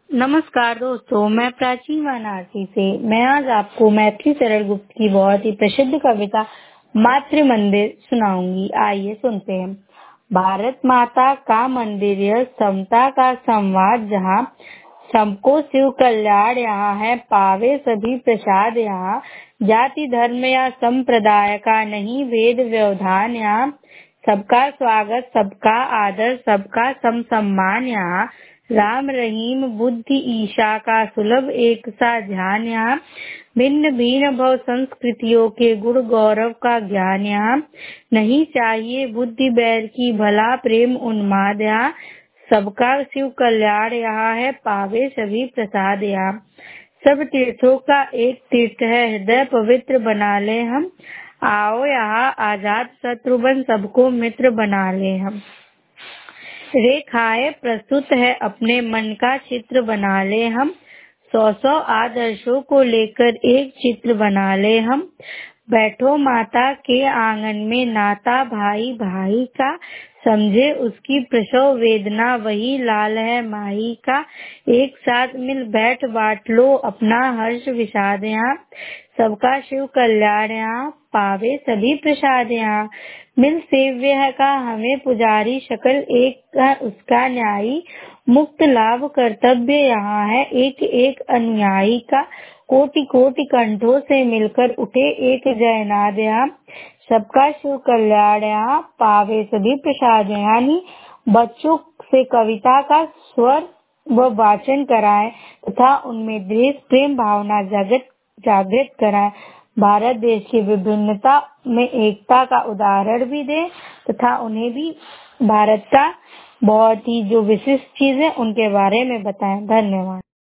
नमस्कार दोस्तों, मैं प्राची वाराणसी से। मैं आज आपको मैथिली शरण गुप्त की बहुत ही प्रसिद्ध कविता मातृ मंदिर सुनाऊंगी। आइए सुनते हैं। भारत माता का मंदिर यह समता का संवाद, जहाँ सबको शिव कल्याण यहाँ है, पावे सभी प्रसाद यहाँ। जाति धर्म या संप्रदाय का नहीं भेद व्यवधान यहाँ, सबका स्वागत सबका आदर सबका सम सम्मान यहाँ। राम रहीम बुद्धि ईशा का सुलभ एक सा ध्यान यहाँ, भिन्न भिन्न भव संस्कृतियों के गुण गौरव का ज्ञान यहाँ। नहीं चाहिए बुद्धि बैर की, भला प्रेम उन्माद यहाँ, सबका शिव कल्याण यहाँ है, पावे सभी प्रसाद यहाँ। सब तीर्थों का एक तीर्थ है, हृदय पवित्र बना ले हम, आओ यहाँ आजाद शत्रुघ्न सबको मित्र बना ले हम। रेखाएं प्रस्तुत है अपने मन का चित्र बना ले हम, 100 आदर्शों को लेकर एक चित्र बना ले हम। बैठो माता के आंगन में, नाता भाई भाई का, समझे उसकी प्रसव वेदना, वही लाल है माही का। एक साथ मिल बैठ बांट लो अपना हर्ष विषाद यहाँ, सबका शिव कल्याण यहाँ, पावे सभी प्रसाद यहाँ। मिल सेव्य है का हमें पुजारी, शकल एक है उसका न्यायी, मुक्त लाभ कर्तव्य यहाँ है एक एक अनुयायी का। कोटि कोटि कंठों से मिलकर उठे एक जयनाद यहाँ, सबका शिव कल्याण यहाँ, पावे सभी प्रसाद। यानी बच्चों से कविता का स्वर व वाचन कराएं तथा उनमें देश प्रेम भावना जागृत कराएं। भारत देश की विभिन्नता में एकता का उदाहरण भी दें तथा उन्हें भी भारत का बहुत ही जो विशिष्ट चीज है उनके बारे में बताएं। धन्यवाद।